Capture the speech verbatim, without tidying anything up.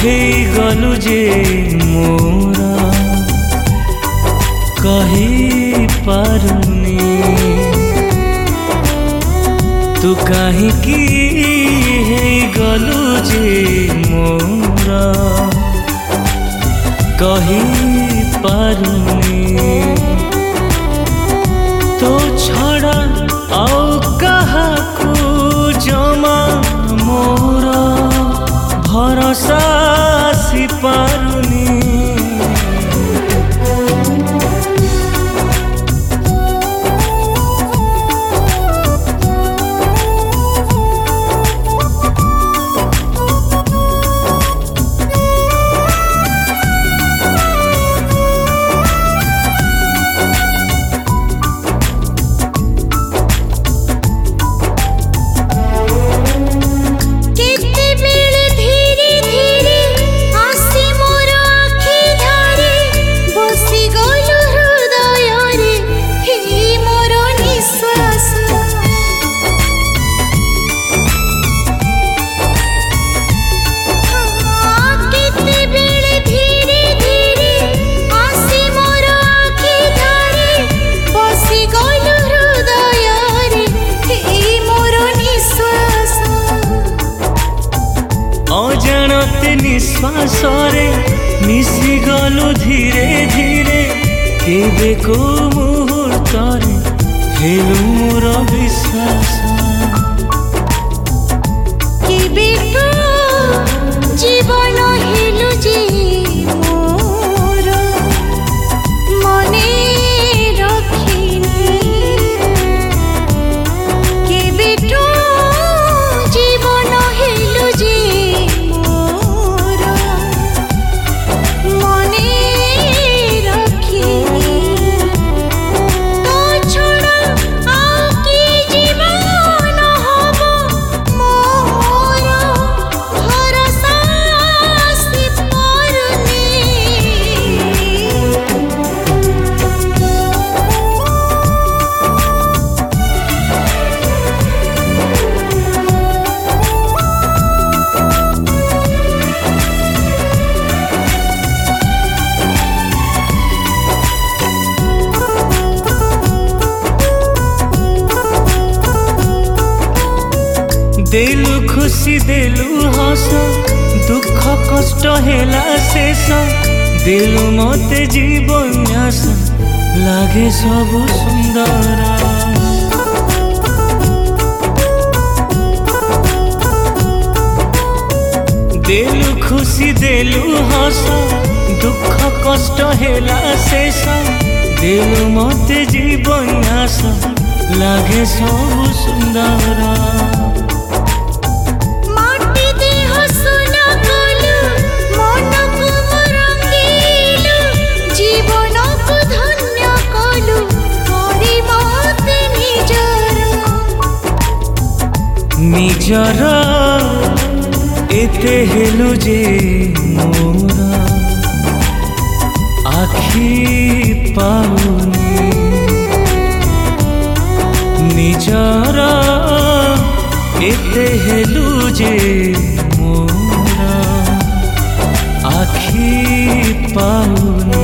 गलु जे मोरा कही पारुनी तू कहीं की गलु जे मोरा कही पारुनी तो छड़ा आओ कहा को जमा मोरा भरोसा सी पारुनी अजाणते निश्वास मिसी गलु धीरे धीरे केबे को मुहूर्त हेलु मोर विश्वास केबे को जीवन हेलु जे मोर मने रखिनी केबे को जीवन हेलु जे देलु खुशी देलु हस दुख कष्ट हेला शेष देलु मते जीवन आस लागे सब सुंदर देलु खुशी देलु हस दुख कष्ट हेला शेष देलु मते जीवन आस लागे सब सुंदर निजर एते हेलु जे मोरा आखी पाउनी निजर एते हेलु जे मोरा आखी पाउनी।